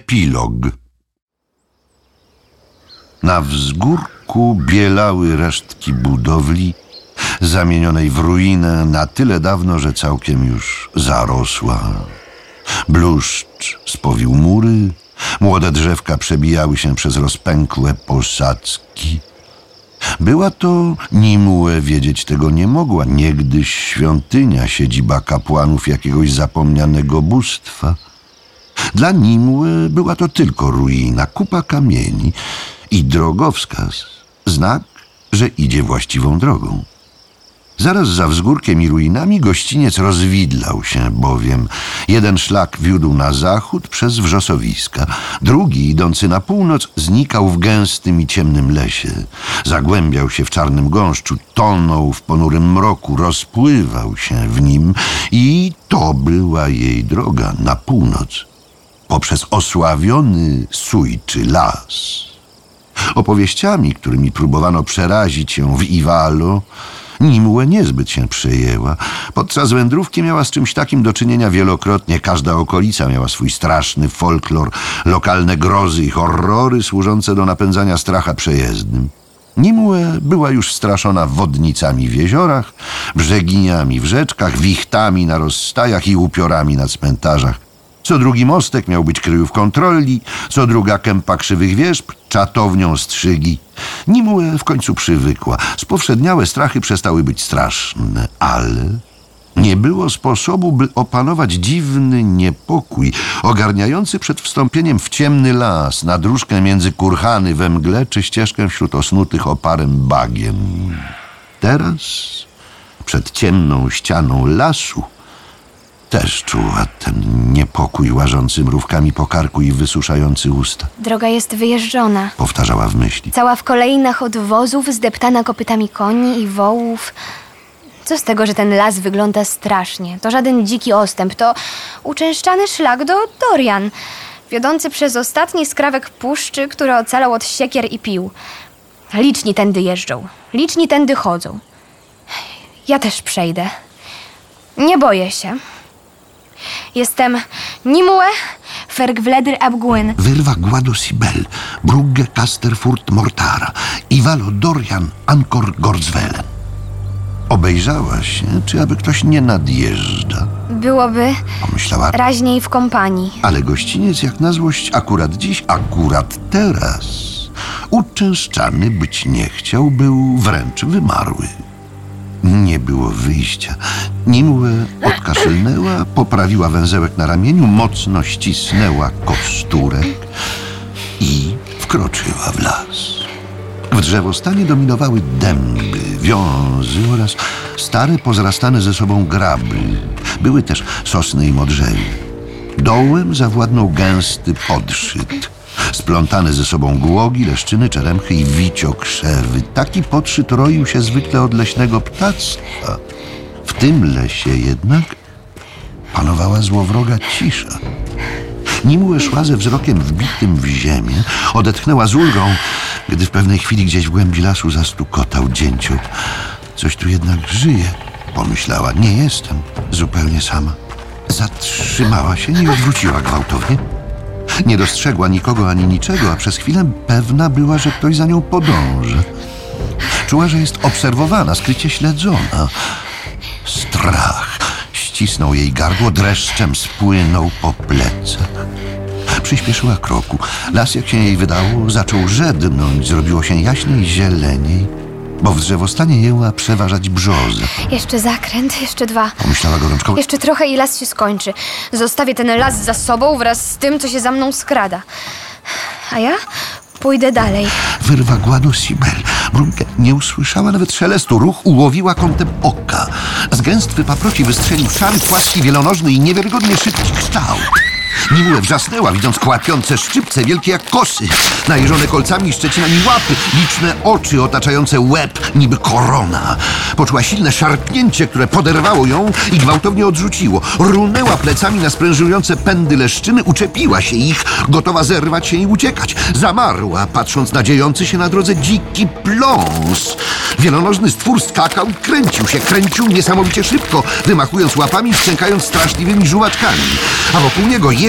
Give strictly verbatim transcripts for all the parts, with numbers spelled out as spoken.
Epilog. Na wzgórku bielały resztki budowli, zamienionej w ruinę na tyle dawno, że całkiem już zarosła. Bluszcz spowił mury, młode drzewka przebijały się przez rozpękłe posadzki. Była to, Nimue wiedzieć tego nie mogła, niegdyś świątynia, siedziba kapłanów jakiegoś zapomnianego bóstwa. Dla Nimue była to tylko ruina, kupa kamieni i drogowskaz, znak, że idzie właściwą drogą. Zaraz za wzgórkiem i ruinami gościniec rozwidlał się bowiem. Jeden szlak wiódł na zachód przez wrzosowiska, drugi, idący na północ, znikał w gęstym i ciemnym lesie. Zagłębiał się w czarnym gąszczu, tonął w ponurym mroku, rozpływał się w nim i to była jej droga na północ, poprzez osławiony Sujczy las. Opowieściami, którymi próbowano przerazić ją w Iwalo, Nimue niezbyt się przejęła. Podczas wędrówki miała z czymś takim do czynienia wielokrotnie. Każda okolica miała swój straszny folklor, lokalne grozy i horrory służące do napędzania stracha przejezdnym. Nimue była już straszona wodnicami w jeziorach, brzeginiami w rzeczkach, wichtami na rozstajach i upiorami na cmentarzach. Co drugi mostek miał być kryjówką trolli, co druga kępa krzywych wierzb, czatownią strzygi. Nimue w końcu przywykła. Spowszedniałe strachy przestały być straszne, ale nie było sposobu, by opanować dziwny niepokój, ogarniający przed wstąpieniem w ciemny las, na dróżkę między kurhany we mgle, czy ścieżkę wśród osnutych oparem bagien. Teraz, przed ciemną ścianą lasu, też czuła ten niepokój łażący mrówkami po karku i wysuszający usta. Droga jest wyjeżdżona, powtarzała w myśli. Cała w kolejnach od wozów, zdeptana kopytami koni i wołów. Co z tego, że ten las wygląda strasznie? To żaden dziki ostęp, to uczęszczany szlak do Dorian, wiodący przez ostatni skrawek puszczy, który ocalał od siekier i pił. Liczni tędy jeżdżą, liczni tędy chodzą. Ja też przejdę. Nie boję się. Jestem Nimue Fergvledr Abgwyn. Wyrwa Guado Sibel, Brugge Casterfurt Mortara, Iwalo Dorian Ankor Gorzwelen. Obejrzała się, czy aby ktoś nie nadjeżdża. Byłoby, pomyślała, raźniej w kompanii. Ale gościniec jak na złość akurat dziś, akurat teraz uczęszczany być nie chciał, był wręcz wymarły. Nie było wyjścia. Nimue odkaszlnęła, poprawiła węzełek na ramieniu, mocno ścisnęła kosturek i wkroczyła w las. W drzewostanie dominowały dęby, wiązy oraz stare, pozrastane ze sobą graby. Były też sosny i modrzewie. Dołem zawładnął gęsty podszyt. Splątane ze sobą głogi, leszczyny, czeremchy i wiciokrzewy. Taki podszyt roił się zwykle od leśnego ptactwa. W tym lesie jednak panowała złowroga cisza. Nimue szła ze wzrokiem wbitym w ziemię, odetchnęła z ulgą, gdy w pewnej chwili gdzieś w głębi lasu zastukotał dzięcioł. Coś tu jednak żyje, pomyślała. Nie jestem zupełnie sama. Zatrzymała się, nie odwróciła gwałtownie. Nie dostrzegła nikogo ani niczego, a przez chwilę pewna była, że ktoś za nią podąża. Czuła, że jest obserwowana, skrycie śledzona. Strach ścisnął jej gardło, dreszczem spłynął po plecach. Przyspieszyła kroku. Las, jak się jej wydało, zaczął rzednąć, zrobiło się jaśniej, zieleniej, bo w drzewostanie jęła przeważać brzoza. Jeszcze zakręt, jeszcze dwa. Pomyślała gorączkowo. Jeszcze trochę i las się skończy. Zostawię ten las za sobą wraz z tym, co się za mną skrada. A ja pójdę dalej. Wyrwa Guado Sibel. Brunke nie usłyszała nawet szelestu. Ruch ułowiła kątem oka. Z gęstwy paproci wystrzelił szary, płaski, wielonożny i niewiarygodnie szybki kształt. Nimue wrzasnęła, widząc kłapiące szczypce, wielkie jak kosy, najeżone kolcami i szczecinami łapy, liczne oczy otaczające łeb, niby korona. Poczuła silne szarpnięcie, które poderwało ją i gwałtownie odrzuciło. Runęła plecami na sprężynujące pędy leszczyny, uczepiła się ich, gotowa zerwać się i uciekać. Zamarła, patrząc na dziejący się na drodze dziki pląs. Wielonożny stwór skakał i kręcił się, kręcił niesamowicie szybko, wymachując łapami i szczękając straszliwymi żuwaczkami. A wokół niego jeszcze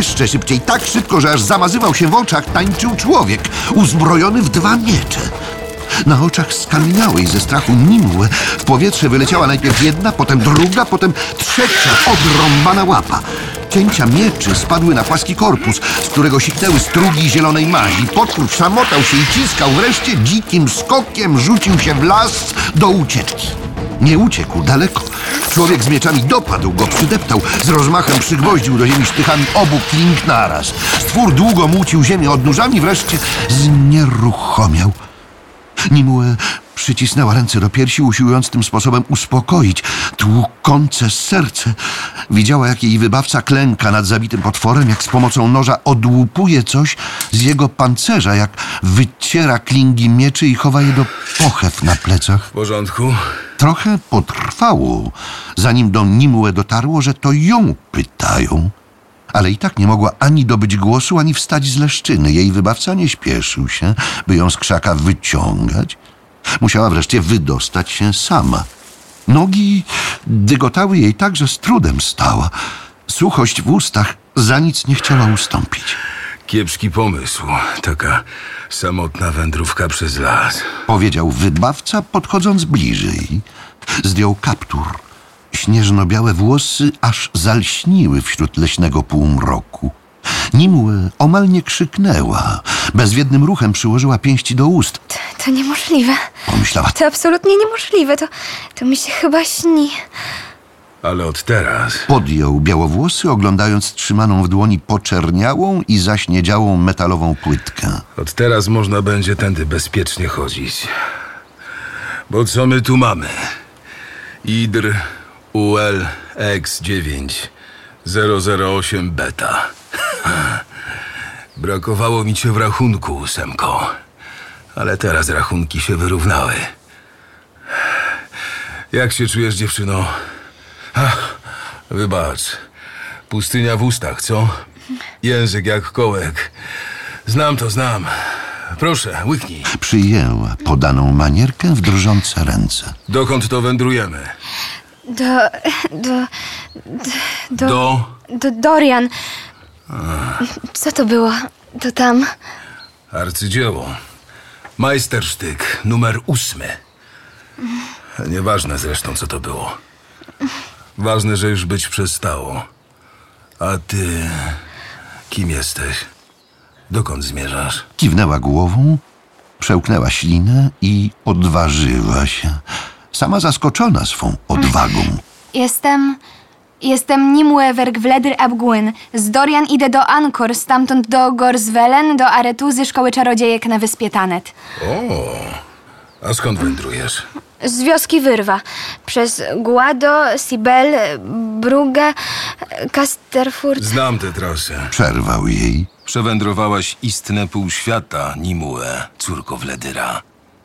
jeszcze szybciej, tak szybko, że aż zamazywał się w oczach, tańczył człowiek, uzbrojony w dwa miecze. Na oczach skamieniałej ze strachu Nimue w powietrze wyleciała najpierw jedna, potem druga, potem trzecia odrąbana łapa. Cięcia mieczy spadły na płaski korpus, z którego siknęły strugi zielonej mazi. Potwór szamotał się i ciskał, wreszcie dzikim skokiem rzucił się w las do ucieczki. Nie uciekł daleko. Człowiek z mieczami dopadł go, przydeptał, z rozmachem przygwoździł do ziemi sztychami obu kling naraz. Stwór długo młócił ziemię odnóżami, wreszcie znieruchomiał. Nimue przycisnęła ręce do piersi, usiłując tym sposobem uspokoić tłukące serce. Widziała, jak jej wybawca klęka nad zabitym potworem, jak z pomocą noża odłupuje coś z jego pancerza, jak wyciera klingi mieczy i chowa je do pochew na plecach. W porządku. Trochę potrwało, zanim do Nimue dotarło, że to ją pytają. Ale i tak nie mogła ani dobyć głosu, ani wstać z leszczyny. Jej wybawca nie śpieszył się, by ją z krzaka wyciągać. Musiała wreszcie wydostać się sama. Nogi dygotały jej tak, że z trudem stała. Suchość w ustach za nic nie chciała ustąpić. Kiepski pomysł. Taka samotna wędrówka przez las. Powiedział wybawca, podchodząc bliżej. Zdjął kaptur. Śnieżno-białe włosy aż zalśniły wśród leśnego półmroku. Nimue omal nie krzyknęła. Bezwiednym ruchem przyłożyła pięści do ust. To, to niemożliwe. Pomyślała. To absolutnie niemożliwe. To, to mi się chyba śni. Ale od teraz... Podjął białowłosy, oglądając trzymaną w dłoni poczerniałą i zaśniedziałą metalową płytkę. Od teraz można będzie tędy bezpiecznie chodzić. Bo co my tu mamy? Idr U L X dziewięć zero zero osiem beta. Brakowało mi cię w rachunku, ósemko. Ale teraz rachunki się wyrównały. Jak się czujesz, dziewczyno? Ach, wybacz. Pustynia w ustach, co? Język jak kołek. Znam to, znam. Proszę, łyknij. Przyjęła podaną manierkę w drżące ręce. Dokąd to wędrujemy? Do... do... do... Do... do Dorian. Co to było? To tam... Arcydzieło. Majstersztyk numer ósmy. Nieważne zresztą, co to było. Ważne, że już być przestało. A ty... kim jesteś? Dokąd zmierzasz? Kiwnęła głową, przełknęła ślinę i odważyła się. Sama zaskoczona swą odwagą. Jestem... Jestem Nimue Vergvledr Abgwyn. Z Dorian idę do Angkor, stamtąd do Gorswellen, do Aretuzy Szkoły Czarodziejek na wyspie Tanet. O, a skąd wędrujesz? Z wioski Wyrwa. Przez Guado, Sibel, Brugge, Casterfurt. Znam tę trasę. Przerwał jej. Przewędrowałaś istne pół świata, Nimue, córko Wledyra.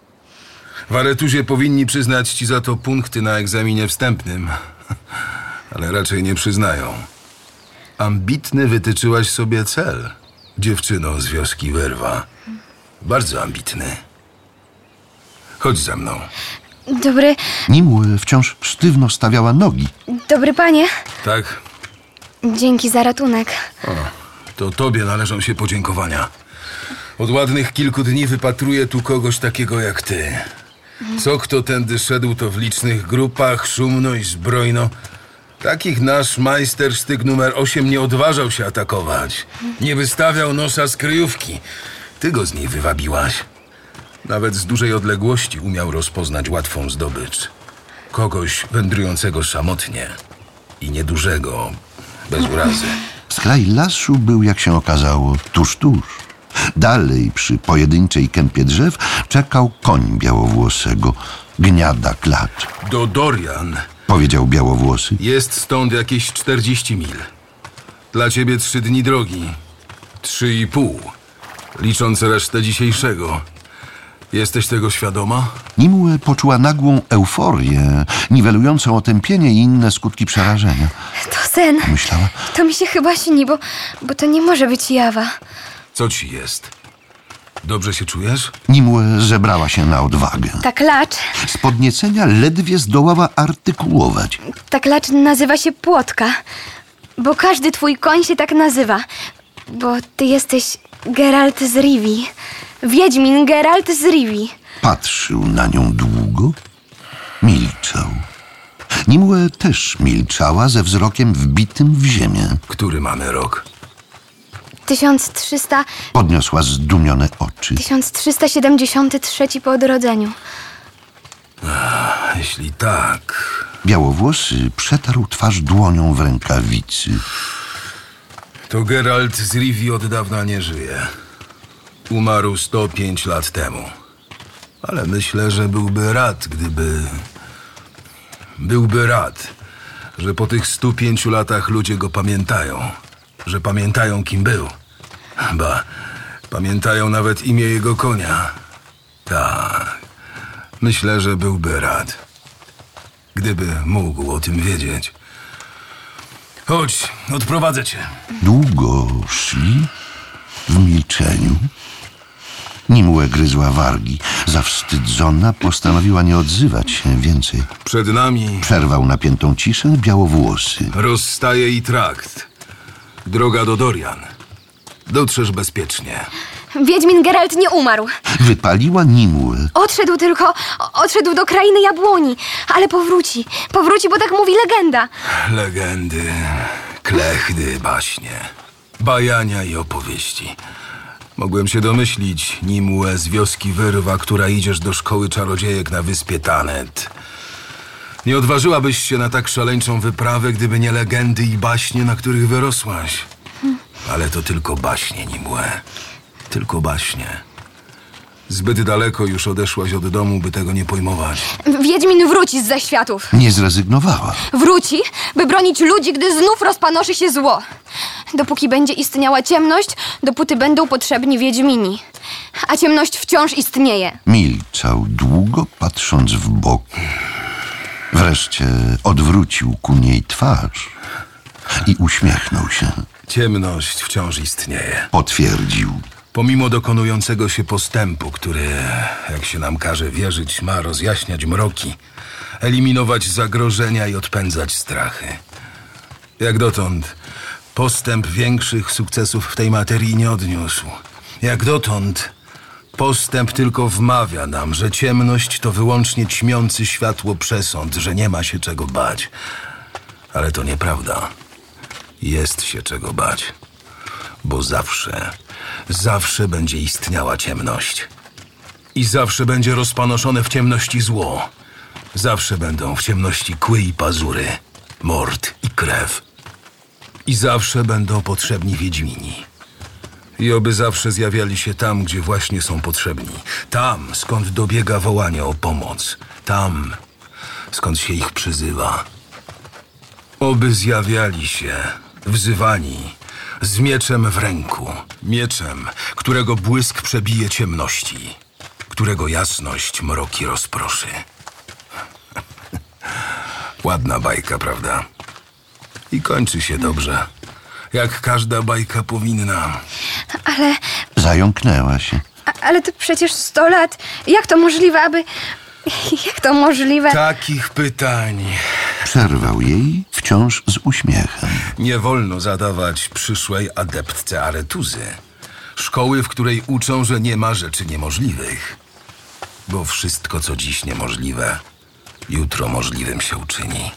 W Aretuzie powinni przyznać ci za to punkty na egzaminie wstępnym. Ale raczej nie przyznają. Ambitny wytyczyłaś sobie cel, dziewczyno z wioski Wyrwa. Bardzo ambitny. Chodź za mną. Dobry, Nimue wciąż sztywno stawiała nogi. dobry panie. Tak? Dzięki za ratunek. O, to tobie należą się podziękowania. Od ładnych kilku dni wypatruję tu kogoś takiego jak ty. Co kto tędy szedł, to w licznych grupach, szumno i zbrojno. Takich nasz majstersztyk numer osiem nie odważał się atakować. Nie wystawiał nosa z kryjówki. Ty go z niej wywabiłaś. Nawet z dużej odległości umiał rozpoznać łatwą zdobycz. Kogoś wędrującego samotnie i niedużego, bez urazy. Skraj lasu był, jak się okazało, tuż, tuż. Dalej, przy pojedynczej kępie drzew, czekał koń białowłosego, gniada klat. Do Dorian Powiedział białowłosy. jest stąd jakieś czterdzieści mil. Dla ciebie trzy dni drogi. Trzy i pół, licząc resztę dzisiejszego. Jesteś tego świadoma? Nimue poczuła nagłą euforię, niwelującą otępienie i inne skutki przerażenia. To sen. Myślała. To mi się chyba śni, bo, bo to nie może być jawa. Co ci jest? Dobrze się czujesz? Nimue zebrała się na odwagę. Ta klacz, Z podniecenia ledwie zdołała artykułować. ta klacz nazywa się Płotka. Bo każdy twój koń się tak nazywa. Bo ty jesteś Geralt z Rivii. Wiedźmin Geralt z Rivii. Patrzył na nią długo, milczał. Nimue też milczała ze wzrokiem wbitym w ziemię. Który mamy rok? tysiąc trzysta... Podniosła zdumione oczy. tysiąc trzysta siedemdziesiąty trzeci po odrodzeniu. Jeśli tak... Białowłosy przetarł twarz dłonią w rękawicy. To Geralt z Rivii od dawna nie żyje. Umarł sto pięć lat temu. Ale myślę, że byłby rad, gdyby... Byłby rad, że po tych stu pięciu latach ludzie go pamiętają. Że pamiętają, kim był. Ba, pamiętają nawet imię jego konia. Tak, myślę, że byłby rad. Gdyby mógł o tym wiedzieć. Chodź, odprowadzę cię. Długo szli w milczeniu. Nimue gryzła wargi. Zawstydzona postanowiła nie odzywać się więcej. Przed nami Przerwał napiętą ciszę Białowłosy. rozstaje i trakt. Droga do Dorian. Dotrzesz bezpiecznie. Wiedźmin Geralt nie umarł. Wypaliła Nimue. Odszedł tylko... Odszedł do krainy jabłoni. Ale powróci. Powróci, bo tak mówi legenda. Legendy, klechdy, baśnie, bajania i opowieści. Mogłem się domyślić, Nimue z wioski Wyrwa, która idziesz do szkoły czarodziejek na wyspie Tanet. Nie odważyłabyś się na tak szaleńczą wyprawę, gdyby nie legendy i baśnie, na których wyrosłaś. Ale to tylko baśnie, Nimue. Tylko baśnie. Zbyt daleko już odeszłaś od domu, by tego nie pojmować. Wiedźmin wróci z zaświatów. Nie zrezygnowała. Wróci, by bronić ludzi, gdy znów rozpanoszy się zło. Dopóki będzie istniała ciemność, dopóty będą potrzebni Wiedźmini. A ciemność wciąż istnieje. Milczał długo, patrząc w bok. Wreszcie odwrócił ku niej twarz i uśmiechnął się. Ciemność wciąż istnieje. Potwierdził. Pomimo dokonującego się postępu, który, jak się nam każe wierzyć, ma rozjaśniać mroki, eliminować zagrożenia i odpędzać strachy. Jak dotąd postęp większych sukcesów w tej materii nie odniósł. Jak dotąd postęp tylko wmawia nam, że ciemność to wyłącznie ćmiący światło przesąd, że nie ma się czego bać. Ale to nieprawda. Jest się czego bać. Bo zawsze, zawsze będzie istniała ciemność. I zawsze będzie rozpanoszone w ciemności zło. Zawsze będą w ciemności kły i pazury, mord i krew. I zawsze będą potrzebni Wiedźmini. I oby zawsze zjawiali się tam, gdzie właśnie są potrzebni. Tam, skąd dobiega wołanie o pomoc. Tam, skąd się ich przyzywa. Oby zjawiali się, wzywani, z mieczem w ręku. Mieczem, którego błysk przebije ciemności, którego jasność mroki rozproszy. Ładna bajka, prawda? I kończy się dobrze. Jak każda bajka powinna. Ale... Zająknęła się. a- Ale to przecież sto lat. Jak to możliwe, aby... Jak to możliwe? Takich pytań Przerwał jej wciąż z uśmiechem. nie wolno zadawać przyszłej adeptce Aretuzy. Szkoły, w której uczą, że nie ma rzeczy niemożliwych. Bo wszystko, co dziś niemożliwe, jutro możliwym się uczyni.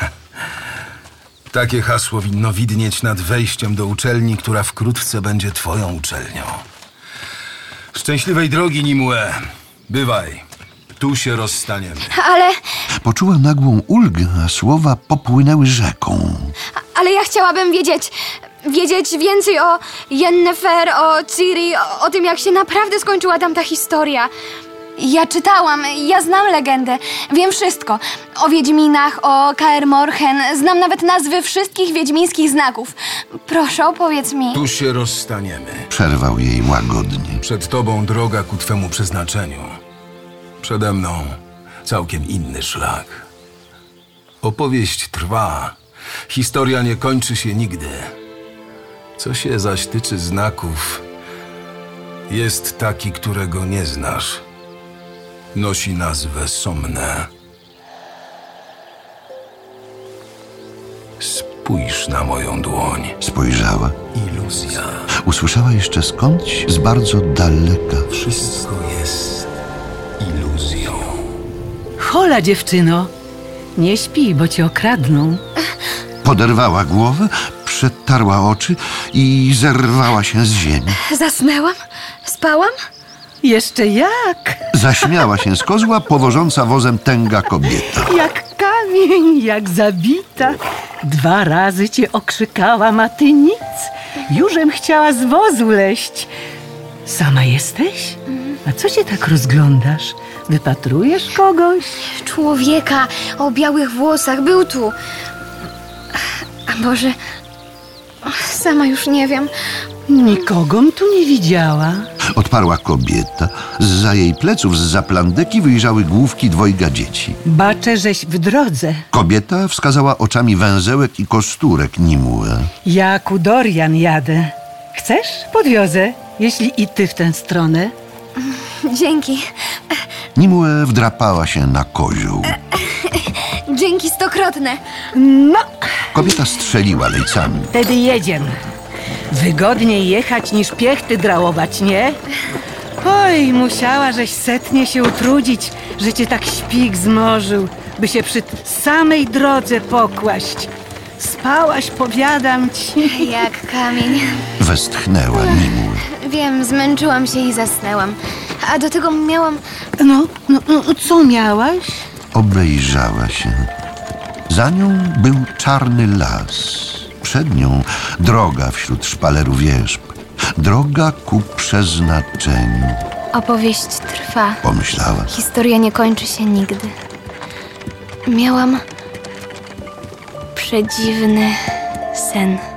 Takie hasło winno widnieć nad wejściem do uczelni, która wkrótce będzie twoją uczelnią. Szczęśliwej drogi, Nimue. Bywaj. Tu się rozstaniemy. Ale... Poczuła nagłą ulgę, a słowa popłynęły rzeką. Ale ja chciałabym wiedzieć... Wiedzieć więcej o Yennefer, o Ciri, o, o tym, jak się naprawdę skończyła tamta historia. Ja czytałam, ja znam legendę, wiem wszystko. O Wiedźminach, o Kaer Morhen, znam nawet nazwy wszystkich wiedźmińskich znaków. Proszę, opowiedz mi. Tu się rozstaniemy. Przerwał jej łagodnie. Przed tobą droga ku twemu przeznaczeniu. Przede mną całkiem inny szlak. Opowieść trwa. Historia nie kończy się nigdy. Co się zaś tyczy znaków, jest taki, którego nie znasz. Nosi nazwę Somne. Sp Spójrz na moją dłoń. Spojrzała. Iluzja. Usłyszała jeszcze skądś z bardzo daleka. Wszystko jest iluzją. Hola, dziewczyno. Nie śpij, bo cię okradną. Poderwała głowę, przetarła oczy i zerwała się z ziemi. Zasnęłam? Spałam? Jeszcze jak? Zaśmiała się z kozła powożąca wozem tęga kobieta. Jak kamień, jak zabita. Dwa razy cię okrzykałam, a ty nic. Jużem chciała z wozu leść. Sama jesteś? A co się tak rozglądasz? Wypatrujesz kogoś? Człowieka o białych włosach był tu. A może... Sama już nie wiem. Nikogom tu nie widziała. Odparła kobieta. Zza jej pleców, zza plandeki wyjrzały główki dwojga dzieci. Baczę, żeś w drodze. Kobieta wskazała oczami węzełek i kosturek Nimue. Ja ku Dorian jadę. Chcesz? Podwiozę, jeśli i ty w tę stronę. Dzięki. Nimue wdrapała się na kozioł. Dzięki stokrotne. No, Kobieta strzeliła lejcami. wtedy jedziemy. Wygodniej jechać niż piechty drałować, nie? Oj, musiała żeś setnie się utrudzić, że cię tak śpik zmorzył, by się przy samej drodze pokłaść. Spałaś, powiadam ci. Jak kamień. Westchnęła Nimue. Wiem, zmęczyłam się i zasnęłam. A do tego miałam... No, no, no co miałaś? Obejrzała się. Za nią był czarny las. Przed nią droga wśród szpalerów wierzb. Droga ku przeznaczeniu. Opowieść trwa. Pomyślała. Historia nie kończy się nigdy. Miałam przedziwny sen.